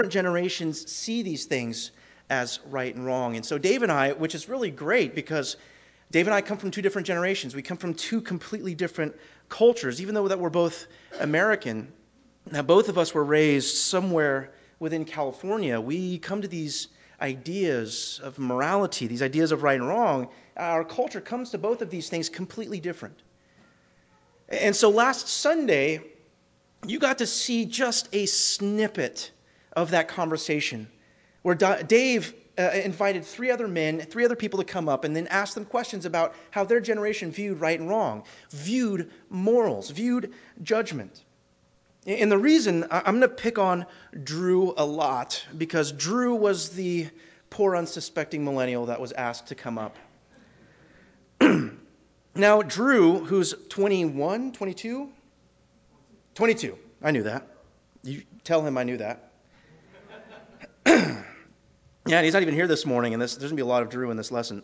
generations see these things as right and wrong. And so Dave and I, which is really great because Dave and I come from two different generations. We come from two completely different cultures, even though that we're both American. Now, both of us were raised somewhere within California. We come to these ideas of morality, these ideas of right and wrong. Our culture comes to both of these things completely different. And so last Sunday, you got to see just a snippet of that conversation where Dave invited three other people to come up and then asked them questions about how their generation viewed right and wrong, viewed morals, viewed judgment. And the reason I'm going to pick on Drew a lot because Drew was the poor unsuspecting millennial that was asked to come up. Now, Drew, who's 21, 22? 22. I knew that. You tell him I knew that. Yeah, and he's not even here this morning, and there's going to be a lot of Drew in this lesson.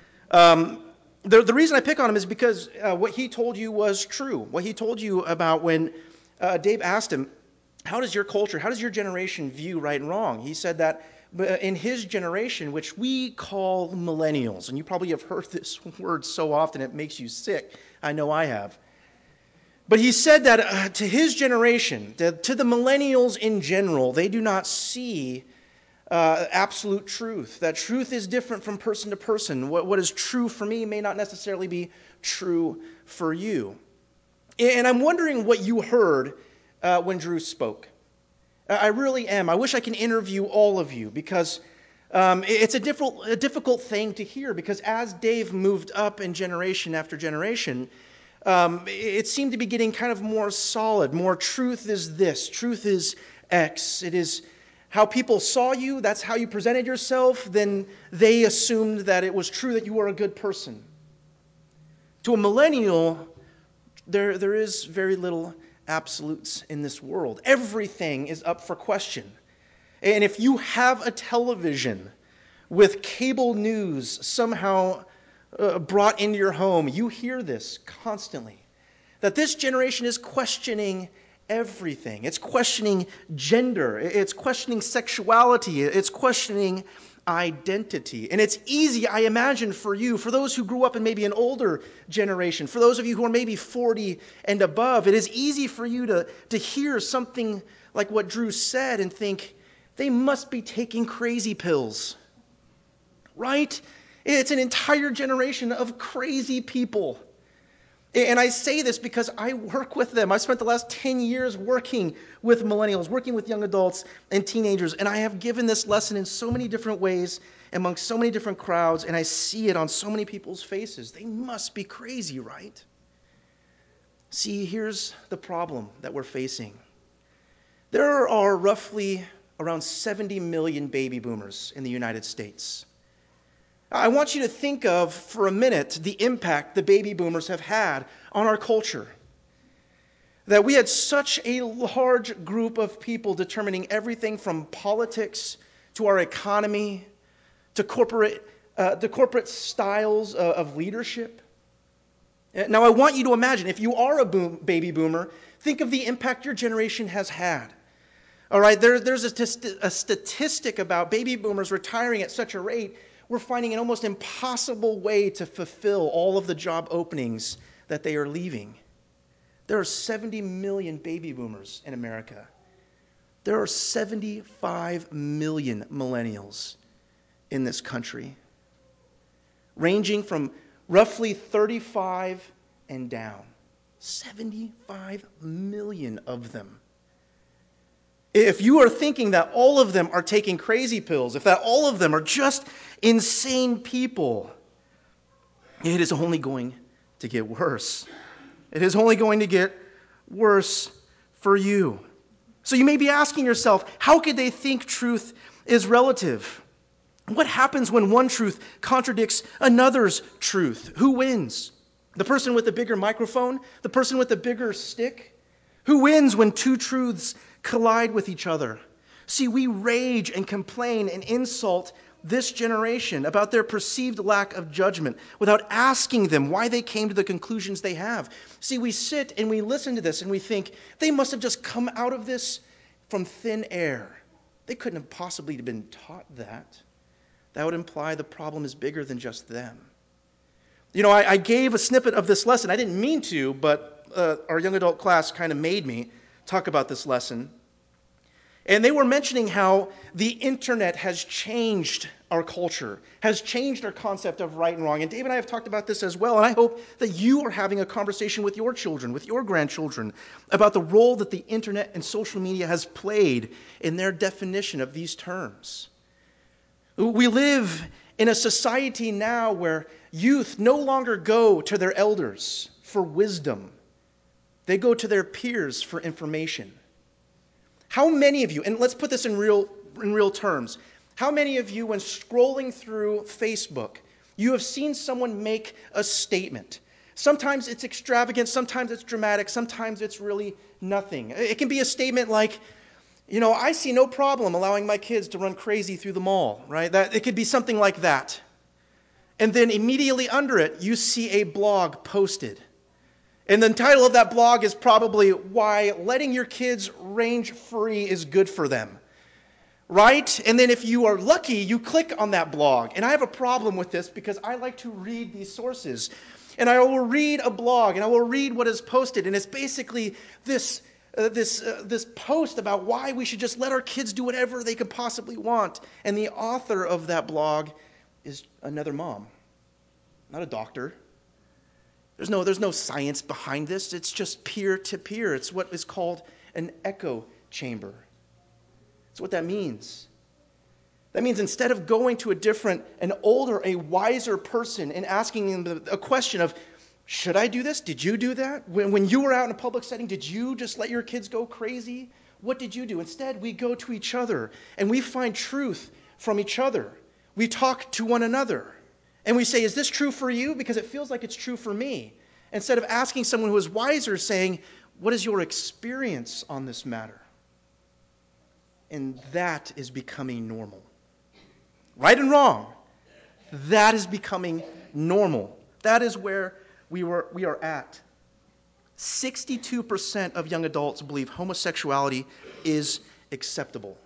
The reason I pick on him is because what he told you was true. What he told you about when Dave asked him, how does your culture, how does your generation view right and wrong? He said that in his generation, which we call millennials, and you probably have heard this word so often it makes you sick. I know I have. But he said that to his generation, to the millennials in general, they do not see absolute truth. That truth is different from person to person. What is true for me may not necessarily be true for you. And I'm wondering what you heard when Drew spoke. I really am. I wish I can interview all of you because it's a difficult thing to hear because as Dave moved up in generation after generation, it seemed to be getting kind of more solid. More truth is this. Truth is X. It is how people saw you. That's how you presented yourself. Then they assumed that it was true that you were a good person. To a millennial, there is very little absolutes in this world. Everything is up for question. And if you have a television with cable news somehow brought into your home, you hear this constantly. That this generation is questioning everything. It's questioning gender. It's questioning sexuality. It's questioning identity. And it's easy, I imagine, for you, for those who grew up in maybe an older generation, for those of you who are maybe 40 and above, it is easy for you to hear something like what Drew said and think, they must be taking crazy pills. Right? It's an entire generation of crazy people. And I say this because I work with them. I spent the last 10 years working with millennials, working with young adults and teenagers, and I have given this lesson in so many different ways among so many different crowds, and I see it on so many people's faces. They must be crazy, right? See, here's the problem that we're facing. There are roughly around 70 million baby boomers in the United States. I want you to think of, for a minute, the impact the baby boomers have had on our culture. That we had such a large group of people determining everything from politics to our economy to corporate styles of leadership. Now, I want you to imagine, if you are a baby boomer, think of the impact your generation has had. All right, there's a statistic about baby boomers retiring at such a rate, we're finding an almost impossible way to fulfill all of the job openings that they are leaving. There are 70 million baby boomers in America. There are 75 million millennials in this country, ranging from roughly 35 and down. 75 million of them. If you are thinking that all of them are taking crazy pills, if that all of them are just insane people, it is only going to get worse. It is only going to get worse for you. So you may be asking yourself, how could they think truth is relative? What happens when one truth contradicts another's truth? Who wins? The person with the bigger microphone? The person with the bigger stick? Who wins when two truths collide with each other? See, we rage and complain and insult this generation about their perceived lack of judgment without asking them why they came to the conclusions they have. See, we sit and we listen to this and we think they must have just come out of this from thin air. They couldn't have possibly been taught that. That would imply the problem is bigger than just them. I gave a snippet of this lesson. I didn't mean to, but our young adult class kind of made me talk about this lesson. And they were mentioning how the internet has changed our culture, has changed our concept of right and wrong. And Dave and I have talked about this as well, and I hope that you are having a conversation with your children, with your grandchildren, about the role that the internet and social media has played in their definition of these terms. We live in a society now where youth no longer go to their elders for wisdom. They go to their peers for information. How many of you, and let's put this in real terms, how many of you, when scrolling through Facebook, you have seen someone make a statement? Sometimes it's extravagant, sometimes it's dramatic, sometimes it's really nothing. It can be a statement like, I see no problem allowing my kids to run crazy through the mall, right? It could be something like that. And then immediately under it, you see a blog posted. And the title of that blog is probably why letting your kids range free is good for them. Right? And then if you are lucky, you click on that blog. And I have a problem with this because I like to read these sources. And I will read a blog and I will read what is posted. And it's basically this post about why we should just let our kids do whatever they could possibly want. And the author of that blog is another mom, not a doctor. There's no science behind this. It's just peer to peer. It's what is called an echo chamber. That's what that means. That means instead of going to an older, a wiser person and asking them a question of, should I do this? Did you do that? When you were out in a public setting, did you just let your kids go crazy? What did you do? Instead, we go to each other and we find truth from each other. We talk to one another. And we say, is this true for you? Because it feels like it's true for me. Instead of asking someone who is wiser, saying, what is your experience on this matter? And that is becoming normal. Right and wrong, that is becoming normal. That is where we are at. 62% of young adults believe homosexuality is acceptable.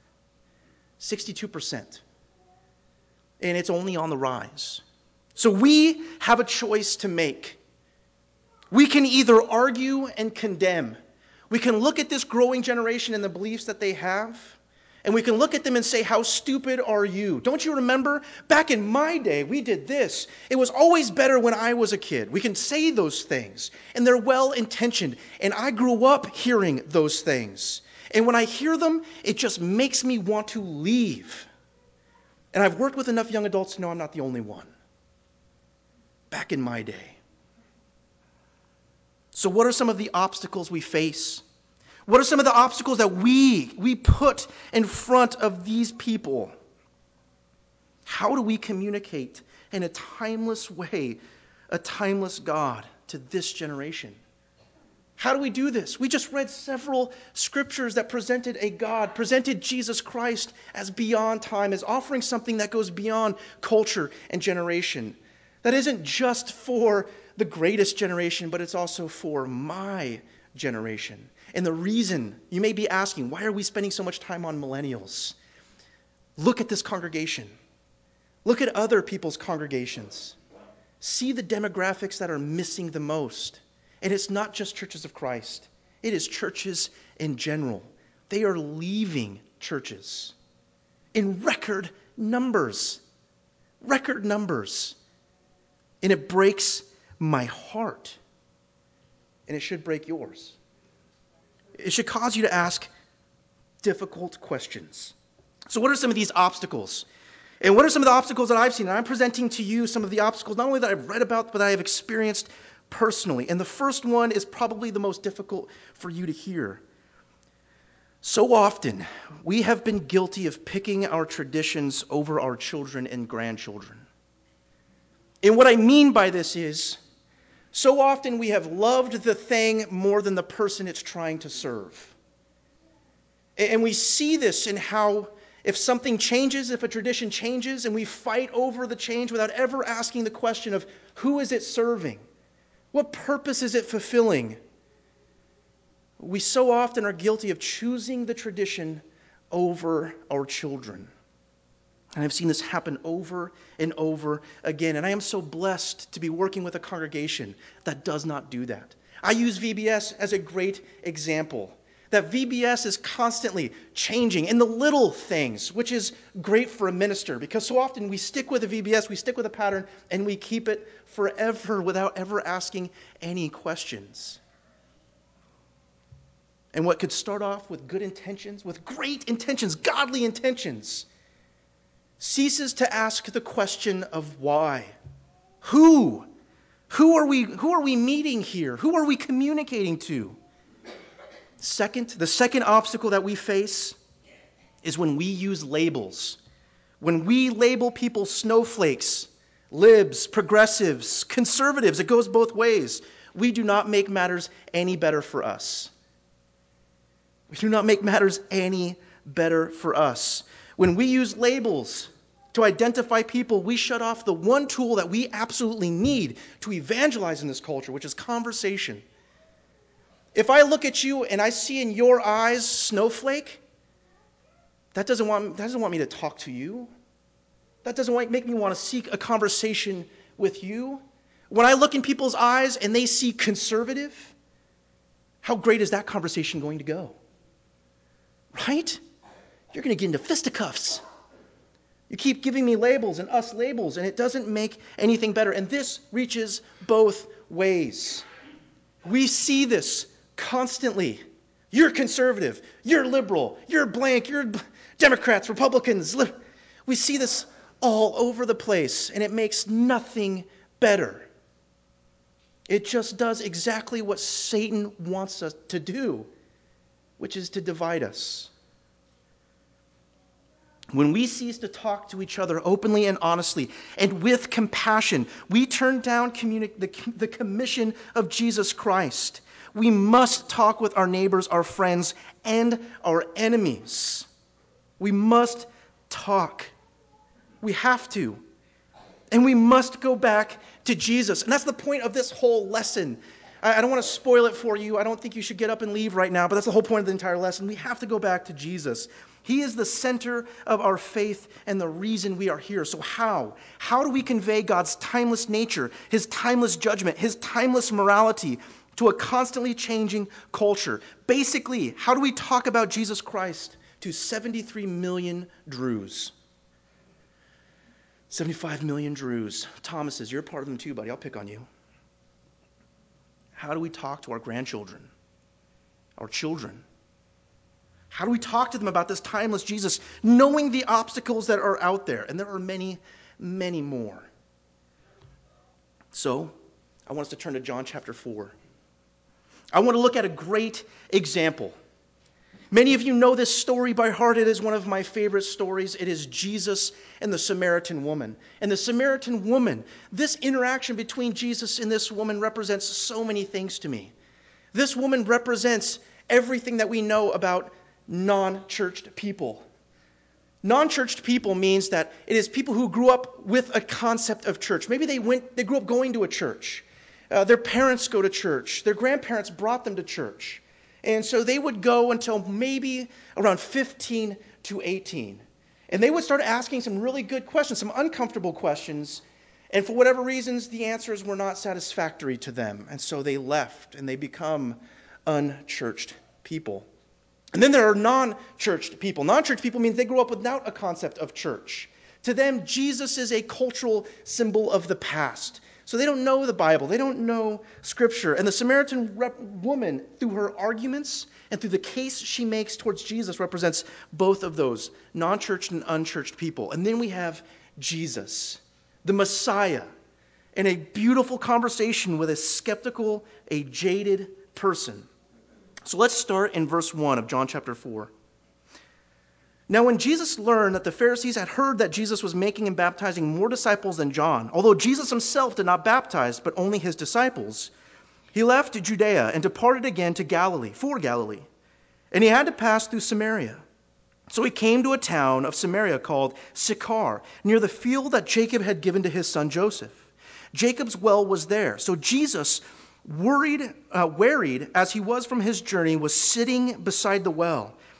62%. And it's only on the rise. So we have a choice to make. We can either argue and condemn. We can look at this growing generation and the beliefs that they have, and we can look at them and say, how stupid are you? Don't you remember? Back in my day, we did this. It was always better when I was a kid. We can say those things, and they're well-intentioned, and I grew up hearing those things. And when I hear them, it just makes me want to leave. And I've worked with enough young adults to know I'm not the only one. Back in my day. So what are some of the obstacles we face? What are some of the obstacles that we put in front of these people? How do we communicate in a timeless way, a timeless God to this generation? How do we do this? We just read several scriptures that presented Jesus Christ as beyond time, as offering something that goes beyond culture and generation. That isn't just for the greatest generation, but it's also for my generation. And the reason, you may be asking, why are we spending so much time on millennials? Look at this congregation. Look at other people's congregations. See the demographics that are missing the most. And it's not just churches of Christ. It is churches in general. They are leaving churches in record numbers. Record numbers. And it breaks my heart. And it should break yours. It should cause you to ask difficult questions. So what are some of these obstacles? And what are some of the obstacles that I've seen? And I'm presenting to you some of the obstacles, not only that I've read about, but that I have experienced personally. And the first one is probably the most difficult for you to hear. So often, we have been guilty of picking our traditions over our children and grandchildren. And what I mean by this is, so often we have loved the thing more than the person it's trying to serve. And we see this in how if something changes, if a tradition changes, and we fight over the change without ever asking the question of who is it serving? What purpose is it fulfilling? We so often are guilty of choosing the tradition over our children. And I've seen this happen over and over again. And I am so blessed to be working with a congregation that does not do that. I use VBS as a great example. That VBS is constantly changing in the little things, which is great for a minister, because so often we stick with a VBS, we stick with a pattern, and we keep it forever without ever asking any questions. And what could start off with good intentions, with great intentions, godly intentions, ceases to ask the question of why. Who? Who are we meeting here? Who are we communicating to? The second obstacle that we face is when we use labels. When we label people snowflakes, libs, progressives, conservatives, it goes both ways. We do not make matters any better for us. We do not make matters any better for us. When we use labels to identify people, we shut off the one tool that we absolutely need to evangelize in this culture, which is conversation. If I look at you and I see in your eyes snowflake, that doesn't want me to talk to you. That doesn't make me want to seek a conversation with you. When I look in people's eyes and they see conservative, how great is that conversation going to go? Right? You're going to get into fisticuffs. You keep giving me labels and us labels, and it doesn't make anything better. And this reaches both ways. We see this constantly. You're conservative. You're liberal. You're blank. You're Democrats, Republicans. We see this all over the place, and it makes nothing better. It just does exactly what Satan wants us to do, which is to divide us. When we cease to talk to each other openly and honestly and with compassion, we turn down the commission of Jesus Christ. We must talk with our neighbors, our friends, and our enemies. We must talk. We have to. And we must go back to Jesus. And that's the point of this whole lesson. I don't want to spoil it for you. I don't think you should get up and leave right now, but that's the whole point of the entire lesson. We have to go back to Jesus. He is the center of our faith and the reason we are here. So how? How do we convey God's timeless nature, his timeless judgment, his timeless morality to a constantly changing culture? Basically, how do we talk about Jesus Christ to 73 million Druze? 75 million Druze. Thomases, you're a part of them too, buddy. I'll pick on you. How do we talk to our grandchildren, our children? How do we talk to them about this timeless Jesus, knowing the obstacles that are out there? And there are many, many more. So, I want us to turn to John chapter 4. I want to look at a great example. Many of you know this story by heart. It is one of my favorite stories. It is Jesus and the Samaritan woman. And the Samaritan woman, this interaction between Jesus and this woman represents so many things to me. This woman represents everything that we know about non-churched people. Non-churched people means that it is people who grew up with a concept of church. Maybe they grew up going to a church. Their parents go to church. Their grandparents brought them to church. And so they would go until maybe around 15 to 18. And they would start asking some really good questions, some uncomfortable questions. And for whatever reasons, the answers were not satisfactory to them. And so they left and they become unchurched people. And then there are non-churched people. Non-churched people means they grew up without a concept of church. To them, Jesus is a cultural symbol of the past. So they don't know the Bible. They don't know Scripture. And the Samaritan woman, through her arguments and through the case she makes towards Jesus, represents both of those, non-churched and unchurched people. And then we have Jesus, the Messiah, in a beautiful conversation with a skeptical, a jaded person. So let's start in verse 1 of John chapter 4. Now, when Jesus learned that the Pharisees had heard that Jesus was making and baptizing more disciples than John, although Jesus himself did not baptize, but only his disciples, he left Judea and departed again to Galilee, for Galilee. And he had to pass through Samaria. So he came to a town of Samaria called Sychar, near the field that Jacob had given to his son Joseph. Jacob's well was there. So Jesus, wearied as he was from his journey, was sitting beside the well.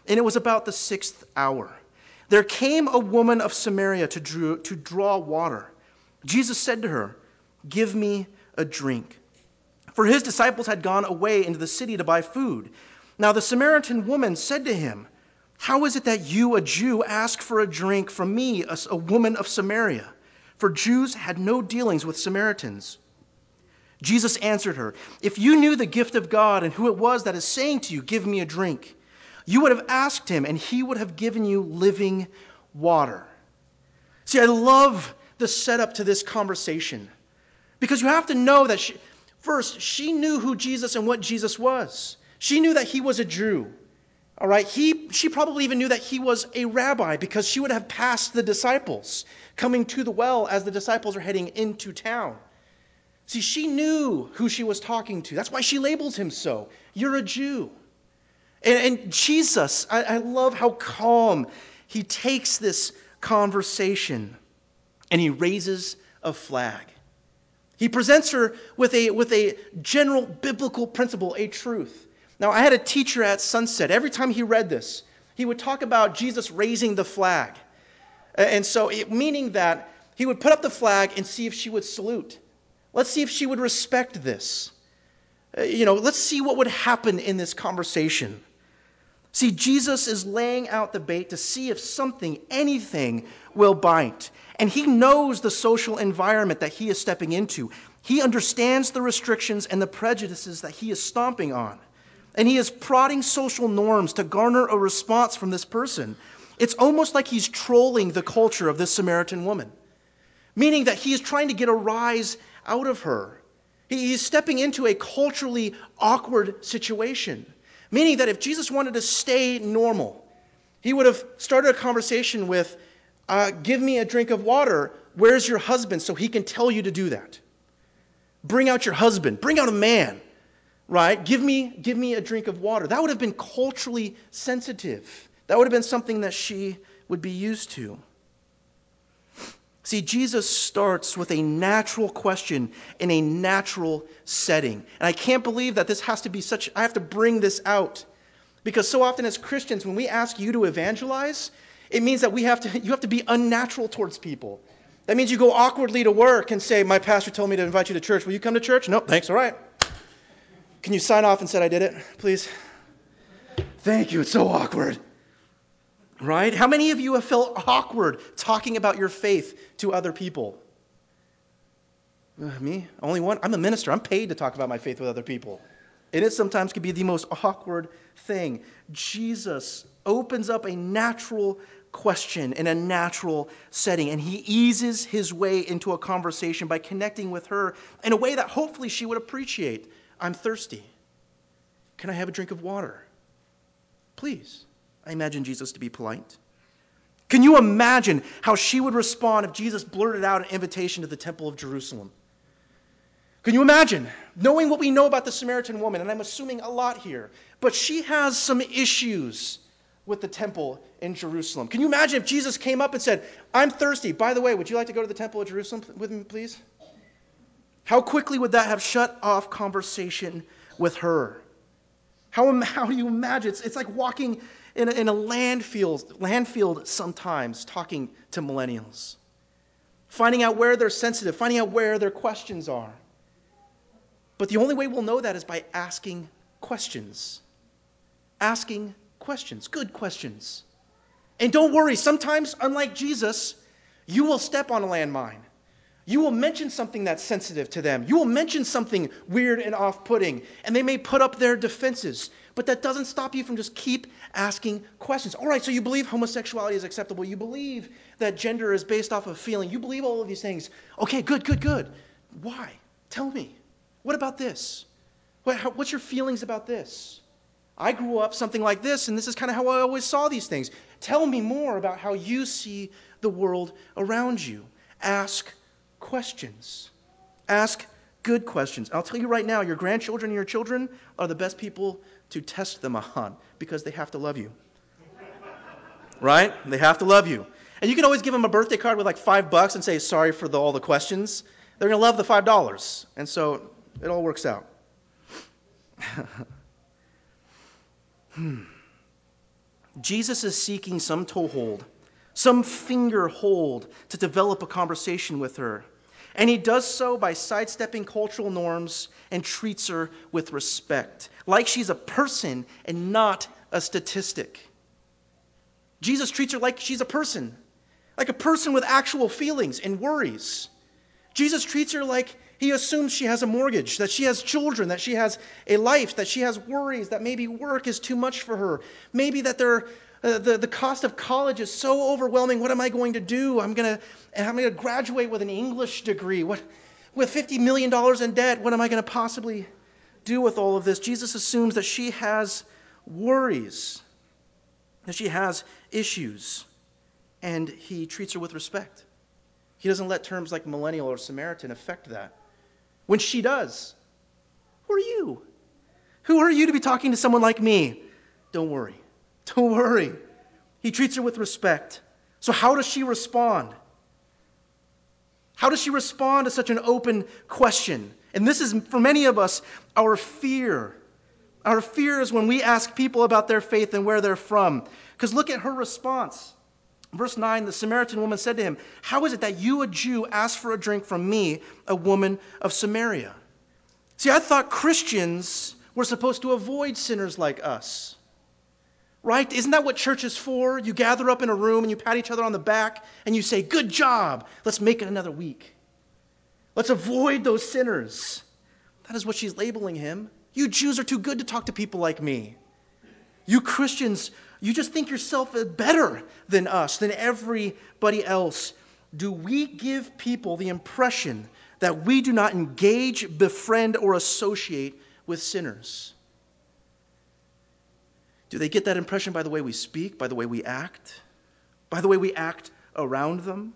and it was about the 6th hour. There came a woman of Samaria to draw water. Jesus said to her, "Give me a drink." For his disciples had gone away into the city to buy food. Now the Samaritan woman said to him, "How is it that you, a Jew, ask for a drink from me, a woman of Samaria?" For Jews had no dealings with Samaritans. Jesus answered her, "If you knew the gift of God and who it was that is saying to you, 'Give me a drink,' you would have asked him, and he would have given you living water." See, I love the setup to this conversation because you have to know that first, she knew who Jesus and what Jesus was. She knew that he was a Jew. All right, she probably even knew that he was a rabbi because she would have passed the disciples coming to the well as the disciples are heading into town. See, she knew who she was talking to. That's why she labels him so. You're a Jew. And Jesus, I love how calm he takes this conversation and he raises a flag. He presents her with a general biblical principle, a truth. Now, I had a teacher at Sunset. Every time he read this, he would talk about Jesus raising the flag. And so, meaning that he would put up the flag and see if she would salute. Let's see if she would respect this. Let's see what would happen in this conversation. See, Jesus is laying out the bait to see if something, anything, will bite. And he knows the social environment that he is stepping into. He understands the restrictions and the prejudices that he is stomping on. And he is prodding social norms to garner a response from this person. It's almost like he's trolling the culture of this Samaritan woman, meaning that he is trying to get a rise out of her. He's stepping into a culturally awkward situation, meaning that if Jesus wanted to stay normal, he would have started a conversation with, "Give me a drink of water. Where's your husband so he can tell you to do that? Bring out your husband. Bring out a man, right? Give me a drink of water." That would have been culturally sensitive. That would have been something that she would be used to. See, Jesus starts with a natural question in a natural setting. And I can't believe that this has to be I have to bring this out. Because so often as Christians, when we ask you to evangelize, it means that you have to be unnatural towards people. That means you go awkwardly to work and say, "My pastor told me to invite you to church. Will you come to church?" "Nope, thanks, all right." "Can you sign off and say I did it, please?" "Thank you, it's so awkward." Right? How many of you have felt awkward talking about your faith to other people? Me? Only one? I'm a minister. I'm paid to talk about my faith with other people. And it sometimes can be the most awkward thing. Jesus opens up a natural question in a natural setting, and he eases his way into a conversation by connecting with her in a way that hopefully she would appreciate. "I'm thirsty. Can I have a drink of water? Please." I imagine Jesus to be polite. Can you imagine how she would respond if Jesus blurted out an invitation to the Temple of Jerusalem? Can you imagine, knowing what we know about the Samaritan woman, and I'm assuming a lot here, but she has some issues with the temple in Jerusalem. Can you imagine if Jesus came up and said, "I'm thirsty. By the way, would you like to go to the Temple of Jerusalem with me, please?" How quickly would that have shut off conversation with her? How do you imagine? It's like walking in a landfill sometimes, talking to millennials. Finding out where they're sensitive, finding out where their questions are. But the only way we'll know that is by asking questions. Asking questions, good questions. And don't worry, sometimes, unlike Jesus, you will step on a landmine. You will mention something that's sensitive to them. You will mention something weird and off-putting, and they may put up their defenses. But that doesn't stop you from just keep asking questions. All right, so you believe homosexuality is acceptable. You believe that gender is based off of feeling. You believe all of these things. Okay, good. Why? Tell me. What about this? What's your feelings about this? I grew up something like this, and this is kind of how I always saw these things. Tell me more about how you see the world around you. Ask questions. Ask good questions. I'll tell you right now, your grandchildren and your children are the best people to test them on because they have to love you. Right? They have to love you. And you can always give them a birthday card with like $5 and say, "Sorry for all the questions." They're going to love the $5. And so it all works out. Jesus is seeking some toehold, some finger hold to develop a conversation with her. And he does so by sidestepping cultural norms and treats her with respect, like she's a person and not a statistic. Jesus treats her like she's a person with actual feelings and worries. Jesus treats her like he assumes she has a mortgage, that she has children, that she has a life, that she has worries, that maybe work is too much for her. Maybe that the cost of college is so overwhelming. What am I going to do? I'm going to graduate with an English degree. With $50 million in debt, what am I going to possibly do with all of this? Jesus assumes that she has worries, that she has issues, and he treats her with respect. He doesn't let terms like millennial or Samaritan affect that. When she does, who are you? Who are you to be talking to someone like me? Don't worry. Don't worry. He treats her with respect. So how does she respond? How does she respond to such an open question? And this is, for many of us, our fear. Our fear is when we ask people about their faith and where they're from. Because look at her response. Verse 9, the Samaritan woman said to him, "How is it that you, a Jew, ask for a drink from me, a woman of Samaria?" See, I thought Christians were supposed to avoid sinners like us. Right? Isn't that what church is for? You gather up in a room and you pat each other on the back and you say, "Good job. Let's make it another week. Let's avoid those sinners." That is what she's labeling him. You Jews are too good to talk to people like me. You Christians, you just think yourself better than us, than everybody else. Do we give people the impression that we do not engage, befriend, or associate with sinners? Do they get that impression by the way we speak, by the way we act, by the way we act around them?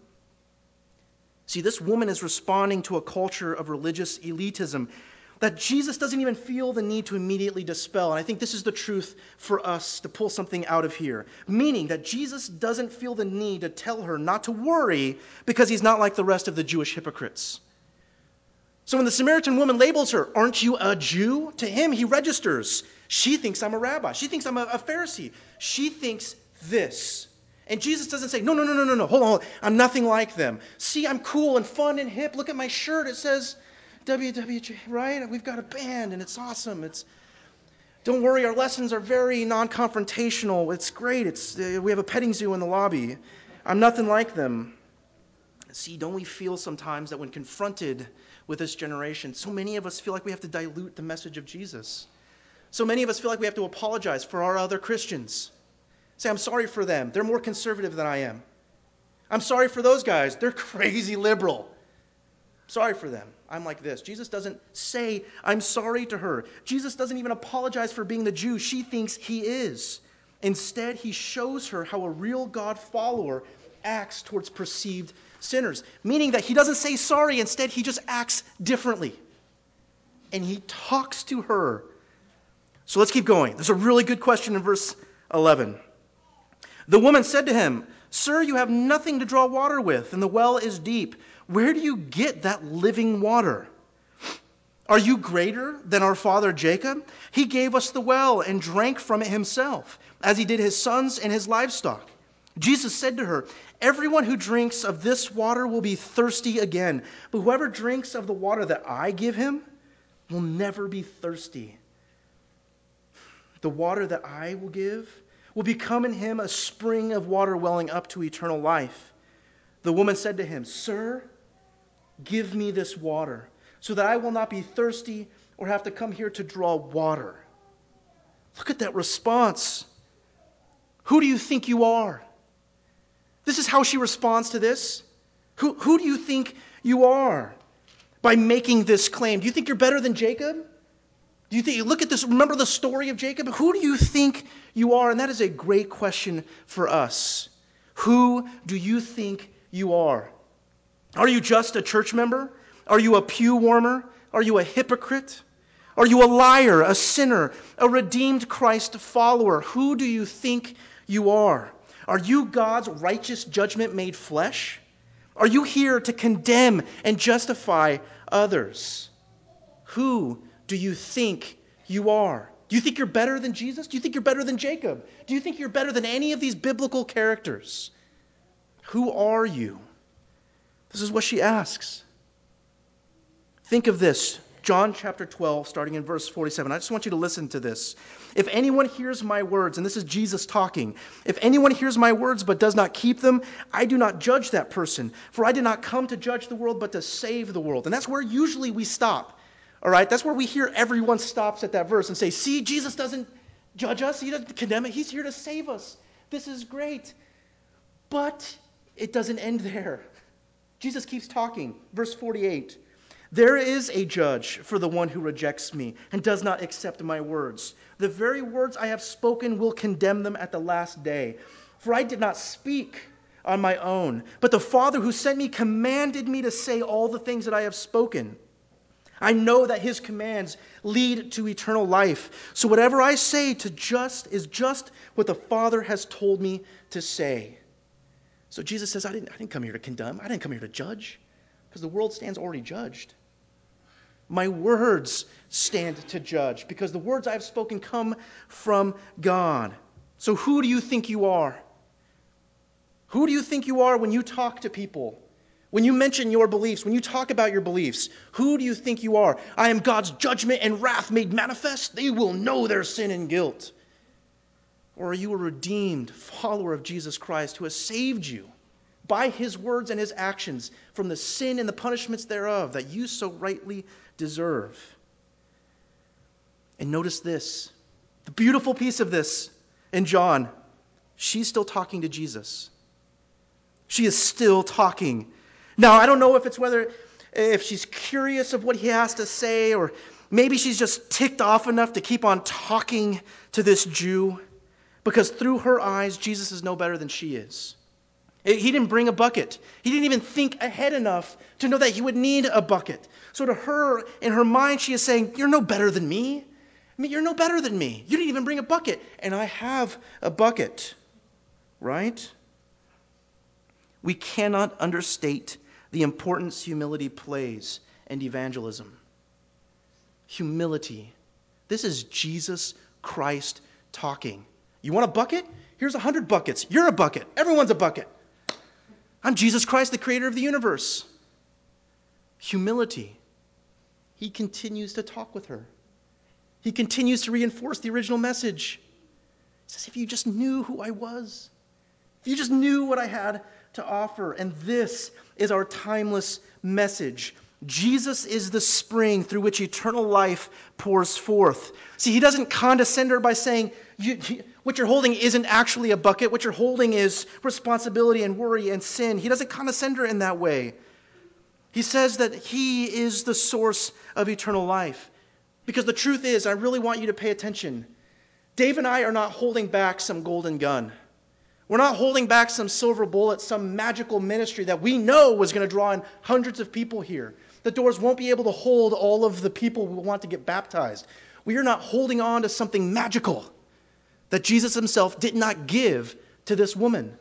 See, this woman is responding to a culture of religious elitism that Jesus doesn't even feel the need to immediately dispel. And I think this is the truth for us to pull something out of here. Meaning that Jesus doesn't feel the need to tell her not to worry because he's not like the rest of the Jewish hypocrites. So when the Samaritan woman labels her, "Aren't you a Jew?" to him, he registers. She thinks I'm a rabbi. She thinks I'm a Pharisee. She thinks this. And Jesus doesn't say, no, hold on. I'm nothing like them. See, I'm cool and fun and hip. Look at my shirt. It says WWJ, right? We've got a band and it's awesome. Don't worry, our lessons are very non-confrontational. It's great. We have a petting zoo in the lobby. I'm nothing like them. See, don't we feel sometimes that when confronted with this generation, so many of us feel like we have to dilute the message of Jesus. So many of us feel like we have to apologize for our other Christians. Say, I'm sorry for them. They're more conservative than I am. I'm sorry for those guys. They're crazy liberal. Sorry for them. I'm like this. Jesus doesn't say, I'm sorry to her. Jesus doesn't even apologize for being the Jew she thinks he is. Instead, he shows her how a real God follower acts towards perceived sinners. Meaning that he doesn't say sorry. Instead, he just acts differently. And he talks to her. So let's keep going. There's a really good question in verse 11. The woman said to him, "Sir, you have nothing to draw water with, and the well is deep. Where do you get that living water? Are you greater than our father Jacob? He gave us the well and drank from it himself, as he did his sons and his livestock." Jesus said to her, "Everyone who drinks of this water will be thirsty again, but whoever drinks of the water that I give him will never be thirsty. The water that I will give will become in him a spring of water welling up to eternal life." The woman said to him, "Sir, give me this water, so that I will not be thirsty or have to come here to draw water." Look at that response. Who do you think you are? This is how she responds to this. Who do you think you are by making this claim? Do you think you're better than Jacob? Do you think, look at this, remember the story of Jacob? Who do you think you are? And that is a great question for us. Who do you think you are? Are you just a church member? Are you a pew warmer? Are you a hypocrite? Are you a liar, a sinner, a redeemed Christ follower? Who do you think you are? Are you God's righteous judgment made flesh? Are you here to condemn and justify others? Who do you think you are? Do you think you're better than Jesus? Do you think you're better than Jacob? Do you think you're better than any of these biblical characters? Who are you? This is what she asks. Think of this. John chapter 12, starting in verse 47. I just want you to listen to this. If anyone hears my words, and this is Jesus talking, if anyone hears my words but does not keep them, I do not judge that person. For I did not come to judge the world, but to save the world. And that's where usually we stop. All right? That's where we hear everyone stops at that verse and say, see, Jesus doesn't judge us. He doesn't condemn it. He's here to save us. This is great. But it doesn't end there. Jesus keeps talking. Verse 48. There is a judge for the one who rejects me and does not accept my words. The very words I have spoken will condemn them at the last day. For I did not speak on my own, but the Father who sent me commanded me to say all the things that I have spoken. I know that his commands lead to eternal life. So whatever I say is just what the Father has told me to say. So Jesus says, I didn't come here to condemn. I didn't come here to judge, because the world stands already judged. My words stand to judge, because the words I have spoken come from God. So who do you think you are? Who do you think you are when you talk to people? When you mention your beliefs, when you talk about your beliefs, who do you think you are? I am God's judgment and wrath made manifest. They will know their sin and guilt. Or are you a redeemed follower of Jesus Christ who has saved you by his words and his actions from the sin and the punishments thereof that you so rightly deserve? And notice this, the beautiful piece of this in John, she's still talking to Jesus. She is still talking. Now, I don't know if she's curious of what he has to say, or maybe she's just ticked off enough to keep on talking to this Jew, because through her eyes, Jesus is no better than she is. He didn't bring a bucket. He didn't even think ahead enough to know that he would need a bucket. So to her, in her mind, she is saying, you're no better than me. I mean, you're no better than me. You didn't even bring a bucket, and I have a bucket. Right? We cannot understate the importance humility plays in evangelism. Humility. This is Jesus Christ talking. You want a bucket? Here's 100 buckets. You're a bucket. Everyone's a bucket. I'm Jesus Christ, the creator of the universe. Humility. He continues to talk with her. He continues to reinforce the original message. He says, if you just knew who I was, if you just knew what I had to offer. And this is our timeless message. Jesus is the spring through which eternal life pours forth. See, he doesn't condescend her by saying, what you're holding isn't actually a bucket. What you're holding is responsibility and worry and sin. He doesn't condescend her in that way. He says that he is the source of eternal life. Because the truth is, I really want you to pay attention. Dave and I are not holding back some golden gun. We're not holding back some silver bullet, some magical ministry that we know was going to draw in hundreds of people here. The doors won't be able to hold all of the people who want to get baptized. We are not holding on to something magical that Jesus himself did not give to this woman.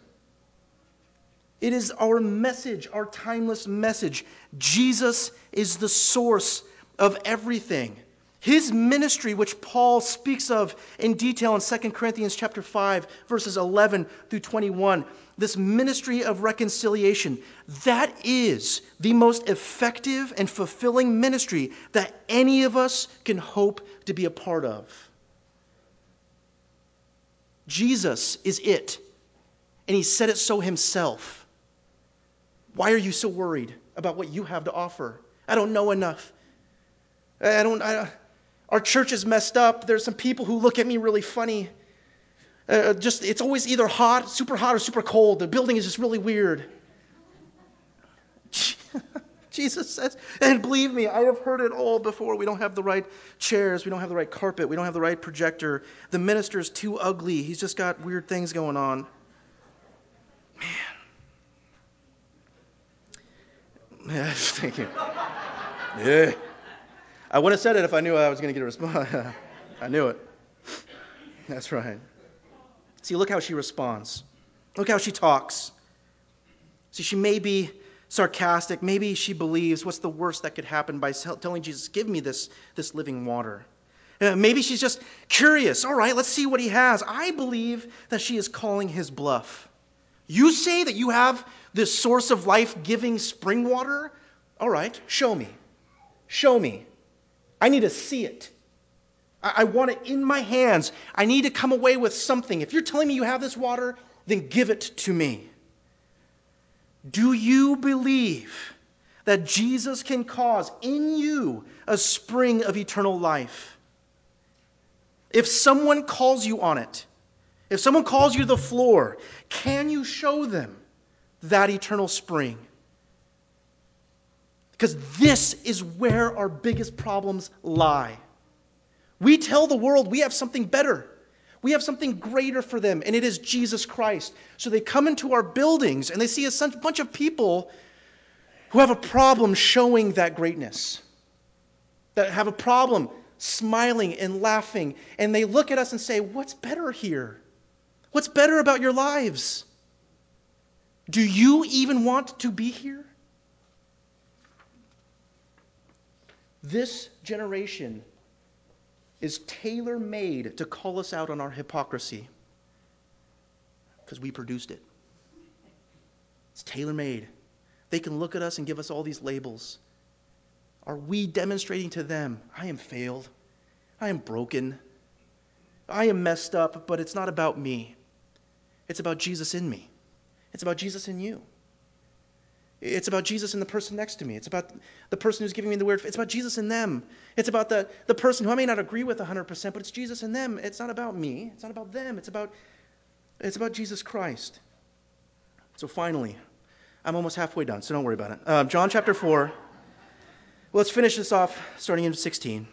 It is our message, our timeless message. Jesus is the source of everything. His ministry, which Paul speaks of in detail in 2 Corinthians chapter 5, verses 11 through 21, this ministry of reconciliation, that is the most effective and fulfilling ministry that any of us can hope to be a part of. Jesus is it, and he said it so himself. Why are you so worried about what you have to offer? I don't know enough. Our church is messed up. There's some people who look at me really funny. It's always either hot or super cold. The building is just really weird. Jesus says, and believe me, I have heard it all before. We don't have the right chairs. We don't have the right carpet. We don't have the right projector. The minister's too ugly. He's just got weird things going on. Man. Thank you. Yeah. I would have said it if I knew I was going to get a response. I knew it. That's right. See, look how she responds. Look how she talks. See, she may be sarcastic. Maybe she believes what's the worst that could happen by telling Jesus, give me this living water. Maybe she's just curious. All right, let's see what he has. I believe that she is calling his bluff. You say that you have this source of life-giving spring water? All right, show me. Show me. I need to see it. I want it in my hands. I need to come away with something. If you're telling me you have this water, then give it to me. Do you believe that Jesus can cause in you a spring of eternal life? If someone calls you on it, if someone calls you to the floor, can you show them that eternal spring? Because this is where our biggest problems lie. We tell the world we have something better. We have something greater for them, and it is Jesus Christ. So they come into our buildings, and they see a bunch of people who have a problem showing that greatness, that have a problem smiling and laughing, and they look at us and say, what's better here? What's better about your lives? Do you even want to be here? This generation is tailor-made to call us out on our hypocrisy because we produced it. It's tailor-made. They can look at us and give us all these labels. Are we demonstrating to them, I am failed, I am broken, I am messed up, but it's not about me. It's about Jesus in me. It's about Jesus in you. It's about Jesus in the person next to me. It's about the person who's giving me the word. It's about Jesus in them. It's about the person who I may not agree with 100%, but it's Jesus in them. It's not about me. It's not about them. It's about Jesus Christ. So finally, I'm almost halfway done, so don't worry about it. John chapter 4. Let's finish this off starting in 16.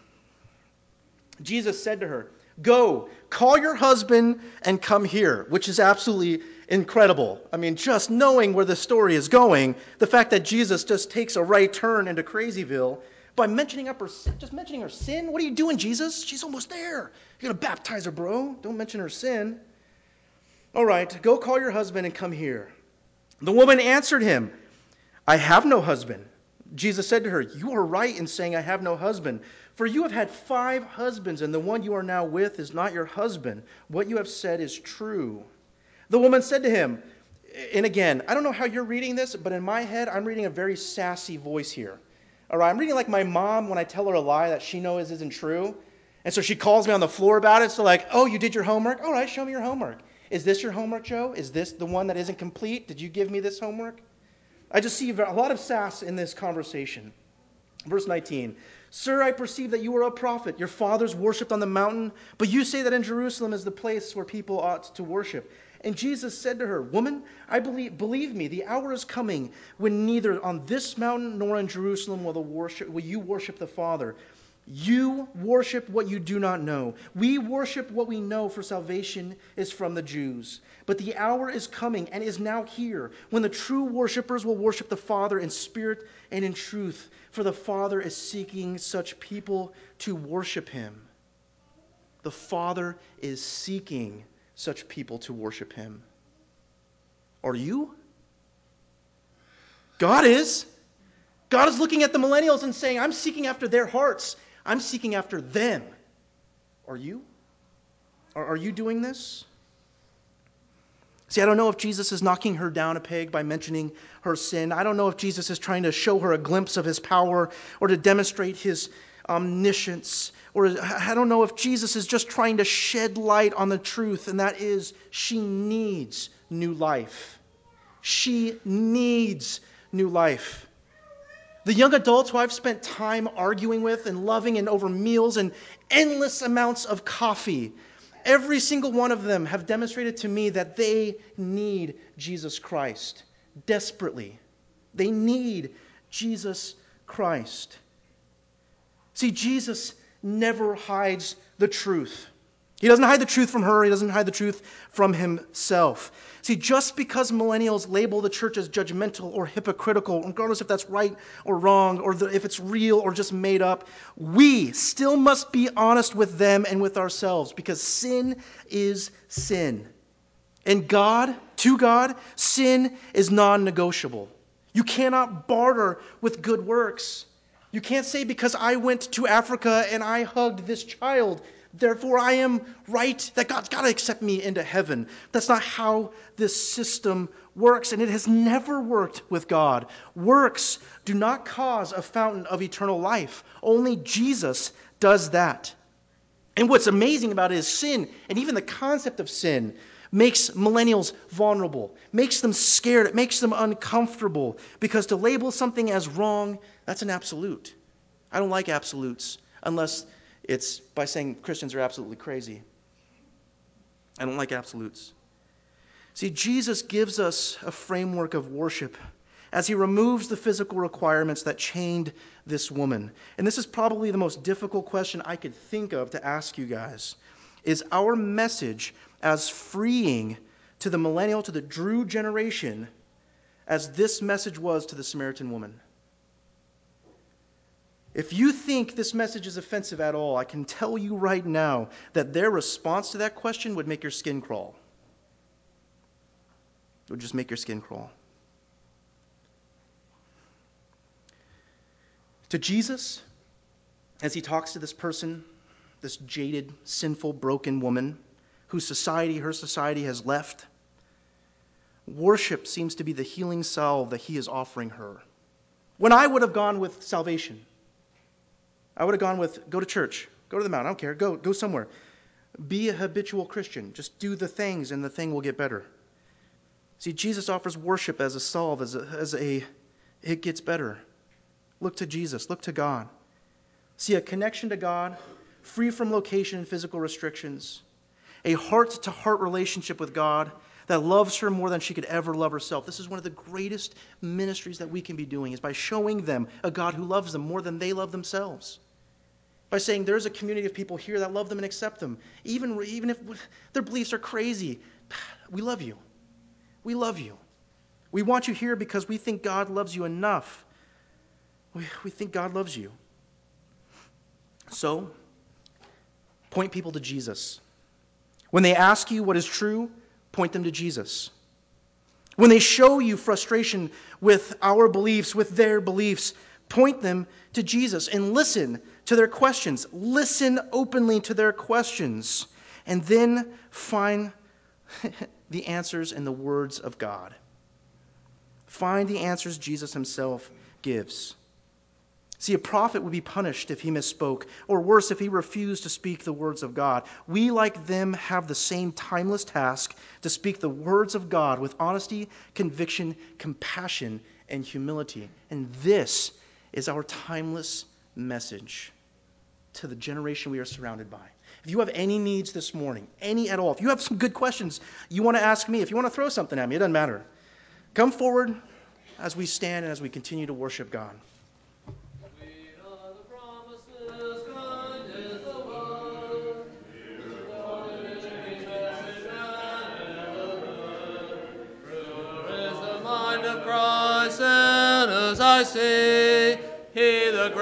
Jesus said to her, "Go, call your husband and come here," which is absolutely incredible. I mean, just knowing where the story is going, the fact that Jesus just takes a right turn into Crazyville by mentioning her sin. What are you doing, Jesus? She's almost there. You're going to baptize her, bro. Don't mention her sin. All right, go call your husband and come here. The woman answered him, "I have no husband." Jesus said to her, "You are right in saying I have no husband. For you have had 5 husbands, and the one you are now with is not your husband. What you have said is true." The woman said to him, and again, I don't know how you're reading this, but in my head, I'm reading a very sassy voice here. All right, I'm reading like my mom when I tell her a lie that she knows isn't true. And so she calls me on the floor about it. So like, "Oh, you did your homework? All right, show me your homework. Is this your homework, Joe? Is this the one that isn't complete? Did you give me this homework?" I just see a lot of sass in this conversation. Verse 19, "Sir, I perceive that you are a prophet. Your fathers worshipped on the mountain, but you say that in Jerusalem is the place where people ought to worship." And Jesus said to her, "Woman, believe me, the hour is coming when neither on this mountain nor in Jerusalem will you worship the Father. You worship what you do not know. We worship what we know, for salvation is from the Jews. But the hour is coming and is now here when the true worshipers will worship the Father in spirit and in truth, for the Father is seeking such people to worship him." The Father is seeking such people to worship him. Are you? God is. God is looking at the millennials and saying, "I'm seeking after their hearts. I'm seeking after them." Are you? Are you doing this? See, I don't know if Jesus is knocking her down a peg by mentioning her sin. I don't know if Jesus is trying to show her a glimpse of his power or to demonstrate his omniscience. Or I don't know if Jesus is just trying to shed light on the truth, and that is, she needs new life. She needs new life. The young adults who I've spent time arguing with and loving and over meals and endless amounts of coffee, every single one of them have demonstrated to me that they need Jesus Christ desperately. They need Jesus Christ. See, Jesus never hides the truth. He doesn't hide the truth from her. He doesn't hide the truth from himself. See, just because millennials label the church as judgmental or hypocritical, regardless if that's right or wrong, or if it's real or just made up, we still must be honest with them and with ourselves, because sin is sin. And to God, sin is non-negotiable. You cannot barter with good works. You can't say because I went to Africa and I hugged this child, therefore I am right, that God's got to accept me into heaven. That's not how this system works, and it has never worked with God. Works do not cause a fountain of eternal life. Only Jesus does that. And what's amazing about it is sin, and even the concept of sin, makes millennials vulnerable, makes them scared, it makes them uncomfortable, because to label something as wrong, that's an absolute. I don't like absolutes unless it's by saying Christians are absolutely crazy. I don't like absolutes. See, Jesus gives us a framework of worship as he removes the physical requirements that chained this woman. And this is probably the most difficult question I could think of to ask you guys. Is our message as freeing to the millennial, to the Drew generation, as this message was to the Samaritan woman? If you think this message is offensive at all, I can tell you right now that their response to that question would make your skin crawl. It would just make your skin crawl. To Jesus, as he talks to this person, this jaded, sinful, broken woman, her society has left, worship seems to be the healing salve that he is offering her. When I would have gone with salvation, I would have gone with, go to church, go to the mountain, I don't care, go somewhere. Be a habitual Christian. Just do the things and the thing will get better. See, Jesus offers worship as a salve, it gets better. Look to Jesus, look to God. See, a connection to God, free from location and physical restrictions, a heart-to-heart relationship with God that loves her more than she could ever love herself. This is one of the greatest ministries that we can be doing, is by showing them a God who loves them more than they love themselves. By saying there's a community of people here that love them and accept them, even if their beliefs are crazy. We love you. We love you. We want you here because we think God loves you enough. We think God loves you. So, point people to Jesus. When they ask you what is true, point them to Jesus. When they show you frustration with our beliefs, with their beliefs, point them to Jesus and listen to their questions. Listen openly to their questions. And then find the answers in the words of God. Find the answers Jesus himself gives. See, a prophet would be punished if he misspoke, or worse, if he refused to speak the words of God. We, like them, have the same timeless task to speak the words of God with honesty, conviction, compassion, and humility. And this is our timeless message to the generation we are surrounded by. If you have any needs this morning, any at all, if you have some good questions you want to ask me, if you want to throw something at me, it doesn't matter. Come forward as we stand and as we continue to worship God. Christ, and as I say, he the great